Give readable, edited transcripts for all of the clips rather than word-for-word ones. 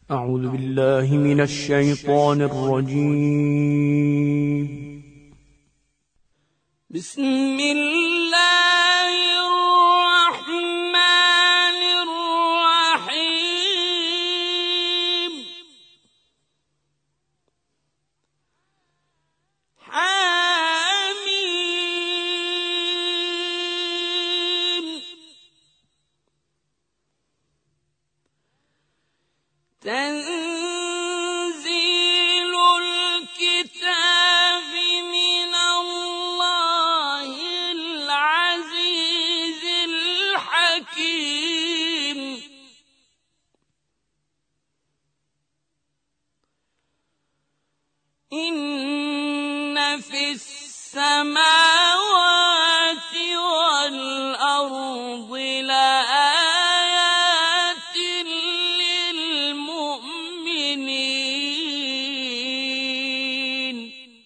أعوذ بالله من الشيطان الرجيم. بسم الله الرحمن الرحيم. حميم. تنزيل الكتاب من الله العزيز الحكيم. إن في السماوات والأرض لآيات للمؤمنين.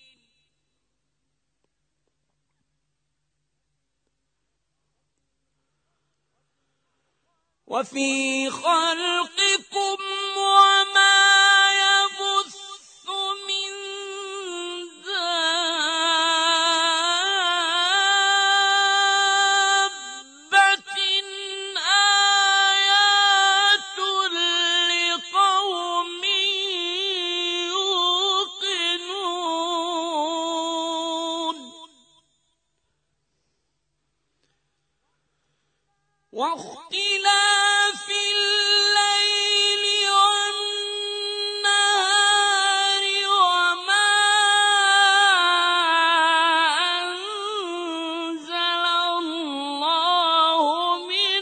وفي خلقكم وما يبث من دابة آيات لقوم يوقنون. واختلاف الليل والنهار وما أنزل الله من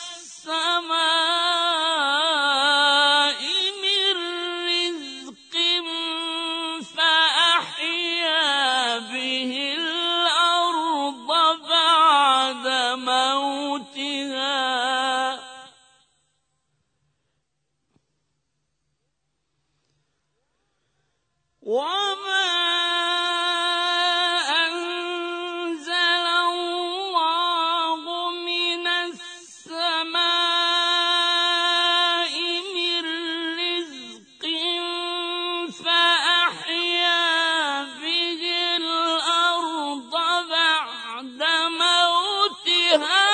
السماء من رزق فأحيا به الأرض بعد موتها. وما أنزل الله من السماء من رزق فأحيا به الأرض بعد موتها.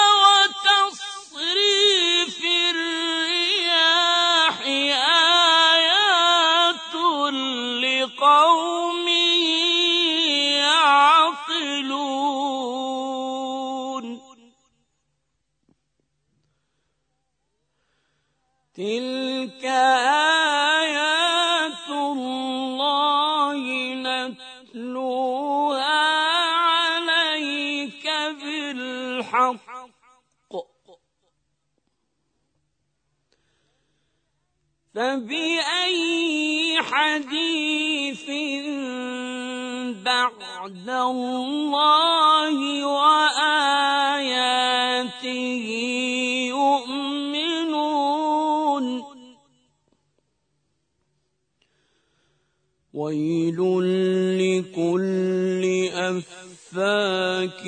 وتصريف الرياح آيات لقوم يعقلون. تلك آيات الله نتلوها عليك بالحق. فبأي حديث بعد الله وآياته يؤمنون. ويل لكل أفاك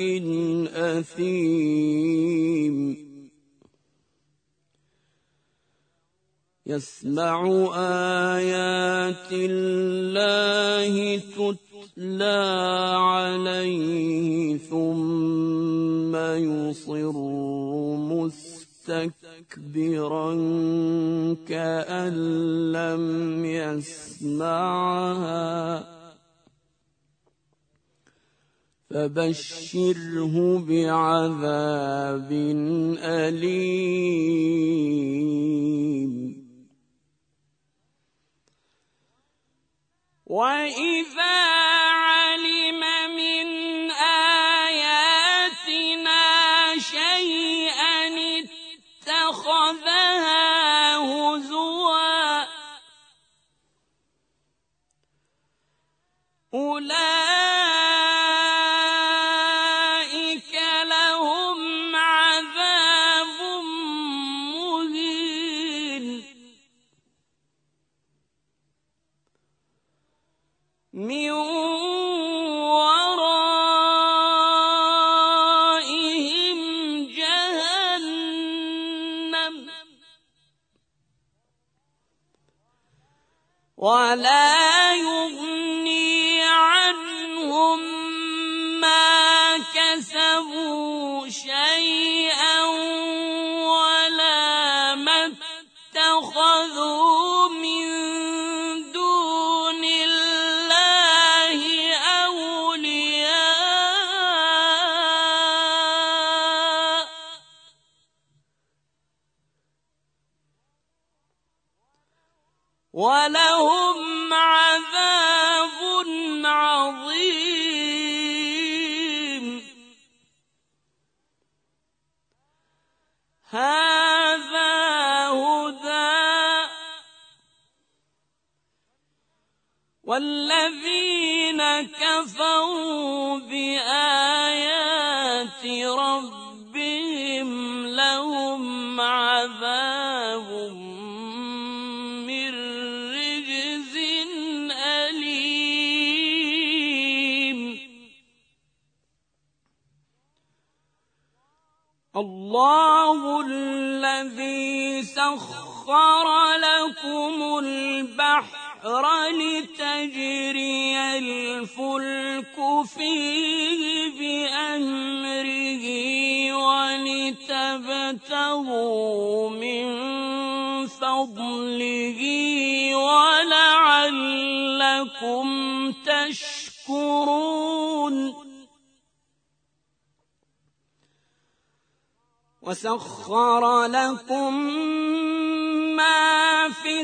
أثيم يسمع آيات الله تتلى عليه ثم يصر مستكبرا كأن لم يسمعها. فبشره بعذاب أليم. وإذا علم من آياتنا شيئا اتخذها هزوا. أولئك لهم عذاب مهين. من ورائهم جهنم ولا يغني عنهم ما كسبوا شيئا ولا ما اتخذوا من دون الله أولياء ولهم عذاب عظيم. هذا هدى والذين كفروا بآيات ربهم لهم عذاب من رجز أليم. الله الذي سخر لكم البحر لتجري الفلك فيه بأمره ولتبتغوا من فضله ولعلكم تشكرون. وسخر لكم ما في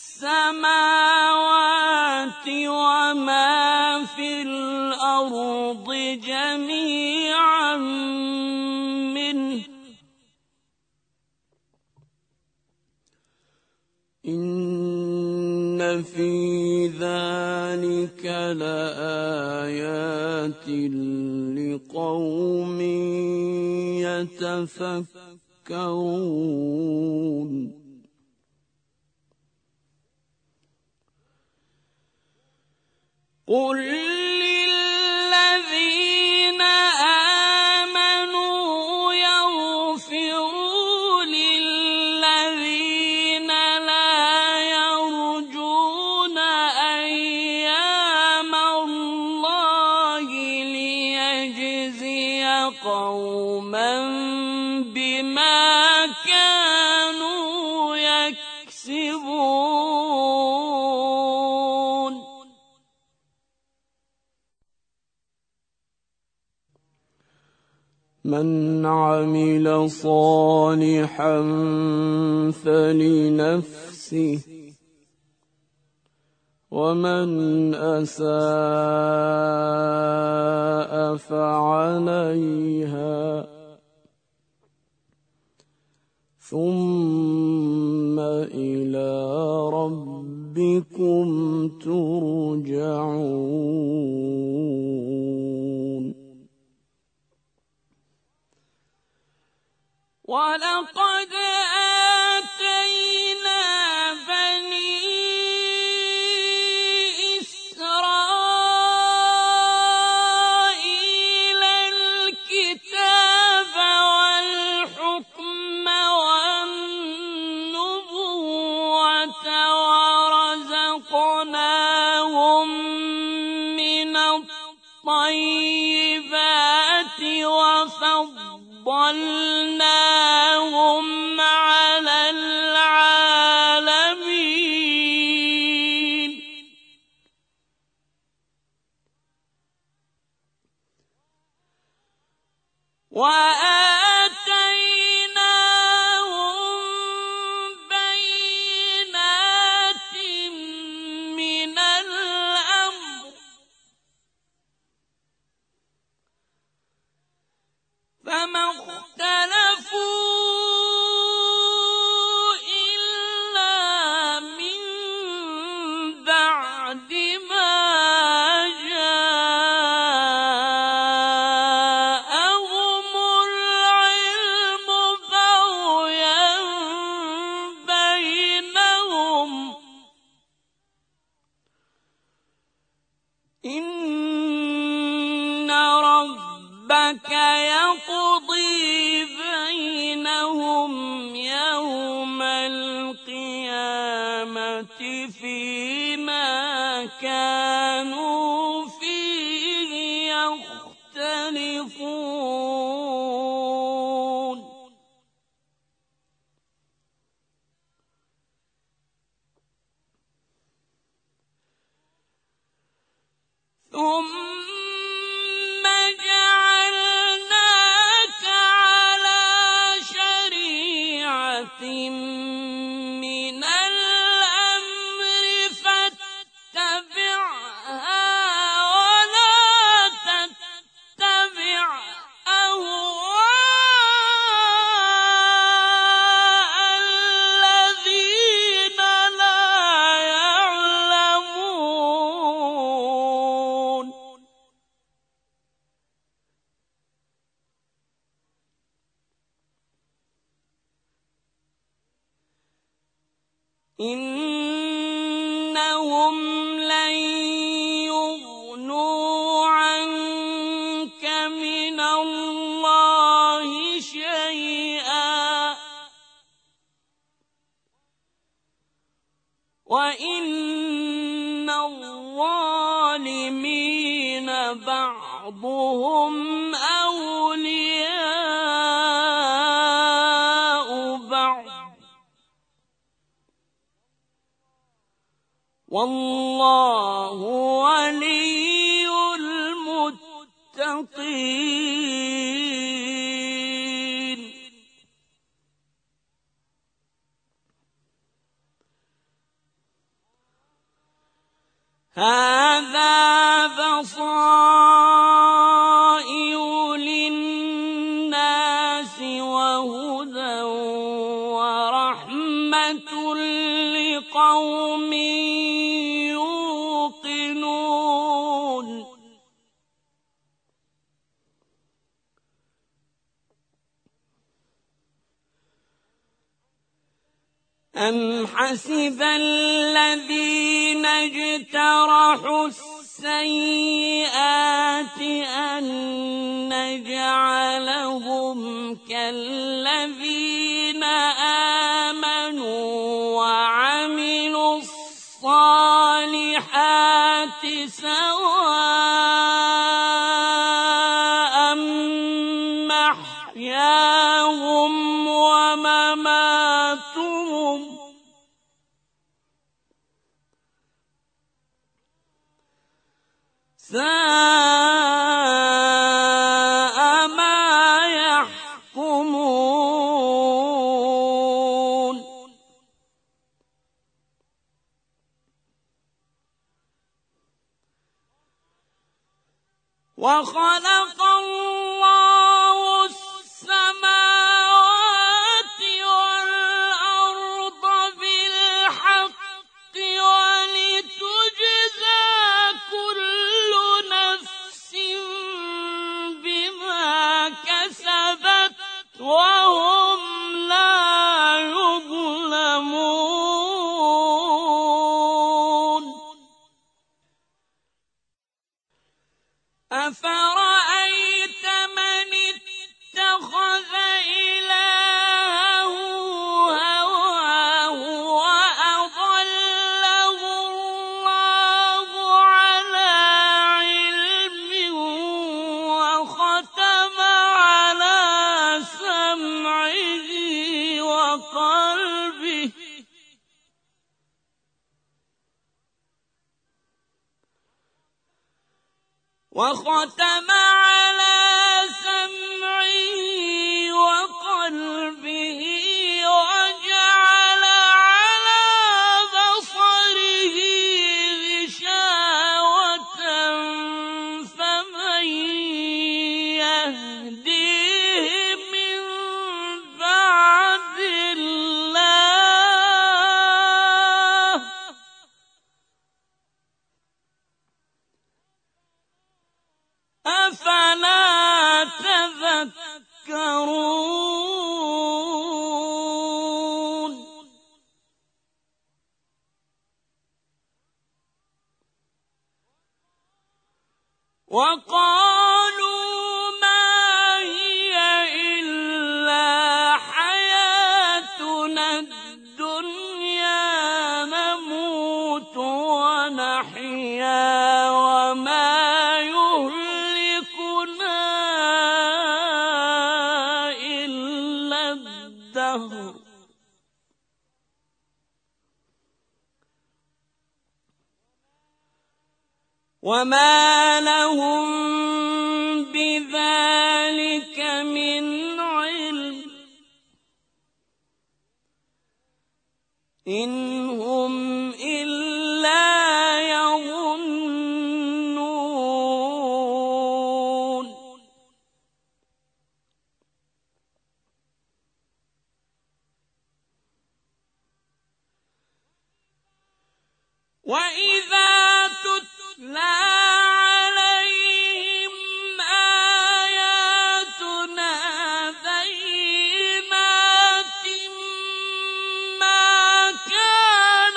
السماوات وما في الأرض جميعا منه إن في ذلك لآيات لقوم يتفكرون. قل للذين آمنوا يغفروا للذين لا يرجون أيام الله ليجزي قوما بما كانوا يكسبون. من عمل صالحا فلنفسه ومن أساء فعليها ثم إلى ربكم ترجعون. ولقد آتينا بني إسرائيل الكتاب والحكم والنبوة ورزقناهم من الطيبات وفضلناهم على العالمين. وآتيناهم بينات من الأمر فما اختلفوا إلا من بعد ما جاءهم العلم بغيا بينهم إن ربك يقضي بينهم يوم القيامة فيما كانوا فيه يختلفون ثم جعلناك على شريعة من الأمر فاتبعها ولا تتبع أهواء الذين لا يعلمون إنهم لن يغنوا عنك من الله شيئا وإن الظالمين بعضهم أولياء بعض والله ولي المتقين هذا بصائر للناس وهدى ورحمة لقوم يوقنون أم حسب الذين اجترحوا السيئات أن نجعلهم كالذين آمنوا وعملوا الصالحات سواء محياهم ومماتهم ساء ما يحكمون وخلق الله السماوات والأرض بالحق ولتجزى كل نفس بما كسبت وهم لا يظلمون أفرأيت من اتخذ إلهه هواه وأضله الله على علم وختم على سمعه وقلبه وجعل على بصره غشاوة فمن يهديه من بعد الله أفلا تذكرون وقالوا ما هي إلا حياتنا الدنيا نموت ونحيا وما لهم بذلك من علم إن هم إلا يظنون وإذا تتلى عليهم آياتنا بينات ما كان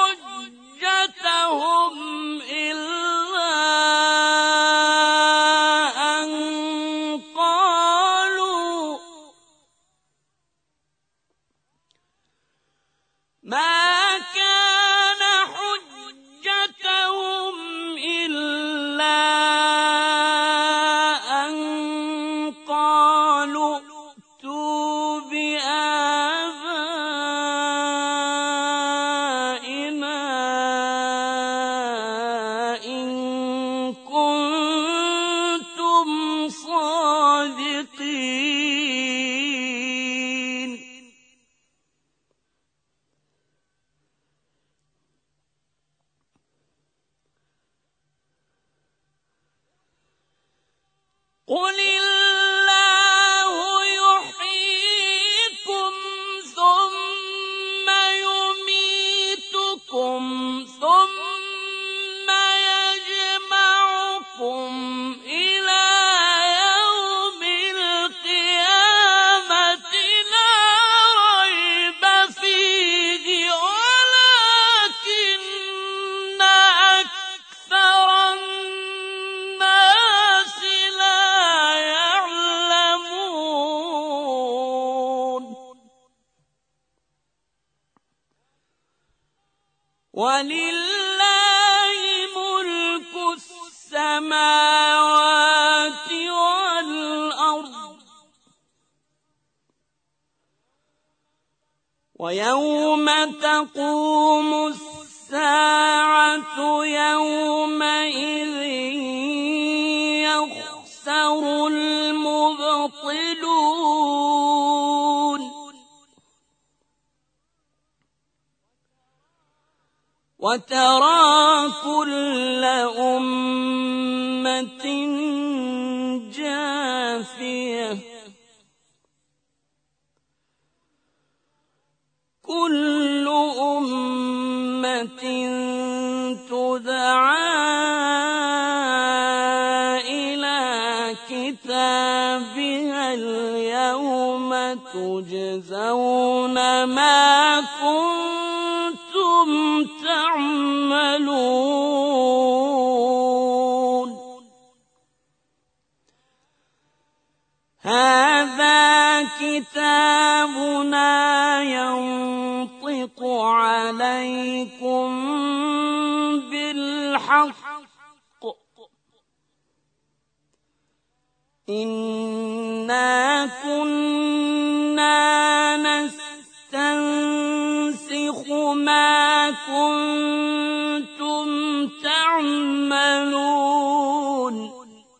حجتهم إلا أن قالوا ائتوا بآبائنا إن كنتم صادقين قل الله يحييكم ثم يميتكم ثم يجمعكم إلى يوم القيامة لا ريب فيه ولكن أكثر الناس لا يعلمون ولله ملك السماوات والأرض ويوم تقوم الساعة يومئذ يخسر المبطلون وترى كل أمة جاثية كل أمة تدعى إلى كتابها اليوم تجزون ما كنتم تعملون هذا كتابنا ينطق عليكم بالحق إنا كنا نستنسخ ما كنتم تعملون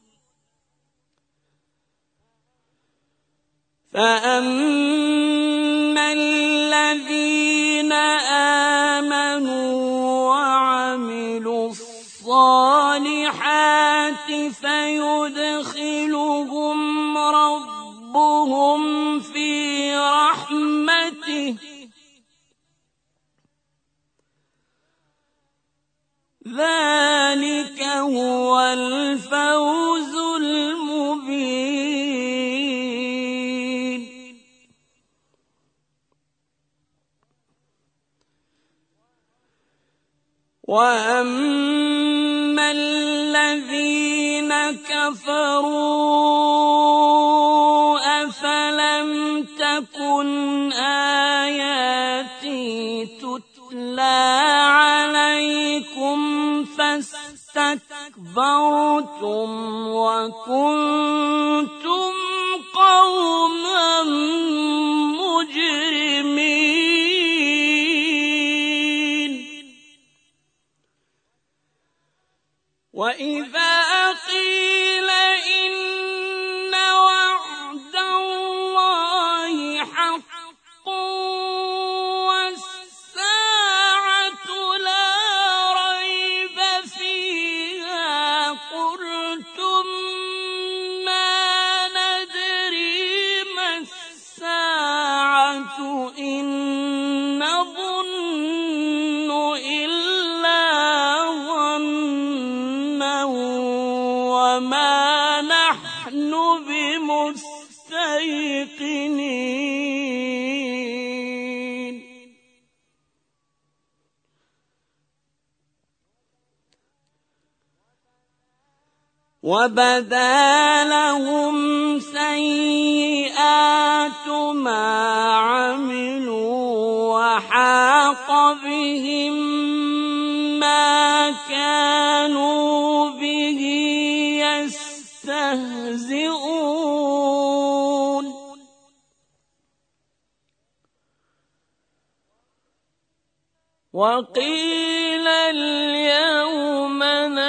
فأما الذين آمنوا وعملوا الصالحات فيدخلهم ربهم في رحمته ذلك هو الفوز المبين وأما الذين كفروا أفلم تكن آياتي تتلى عليكم فاستكبرتم وكنتم قوما مجرمين وإذا قيل إن وعد الله حق والساعة لا ريب فيها قلتم ما ندري ما الساعة إن نظن إلا ظنا وما نحن بمستيقنين وبدا لهم سيئات ما عملوا وحاق بهم ما كانوا به يستهزئون وقيل اليوم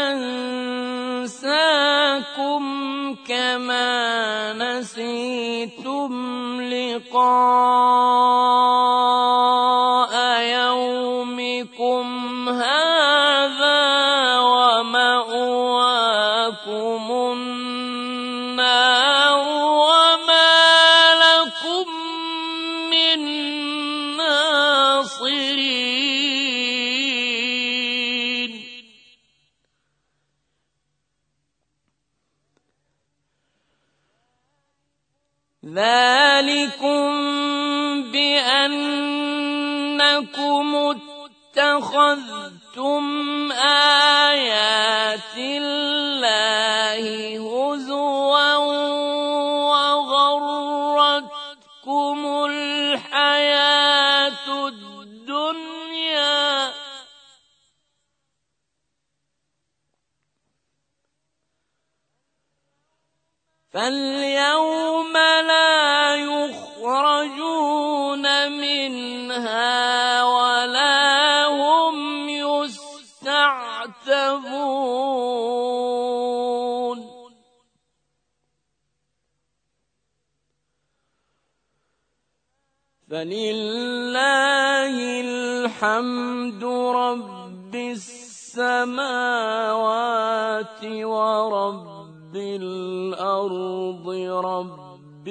ننساكم كما نسيتم لقاء يومكم هذا ومأواكم النار وما لكم من ناصرين ذلكم بأنكم اتخذتم آيات الله هزوا وغرتكم الحياة الدنيا فاليوم لا يخرجون منها ولا هم يستعتبون فلله الحمد رب السماوات ورب الأرض رب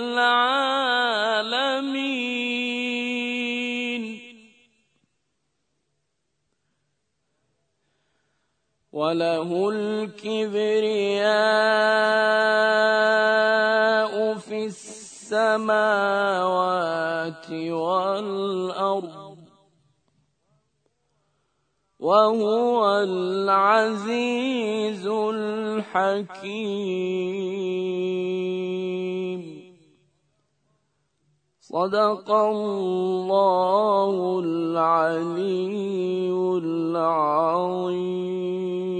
العالمين وله الكبرياء في السماوات والأرض وهو العزيز الحكيم صدق الله العلي العظيم.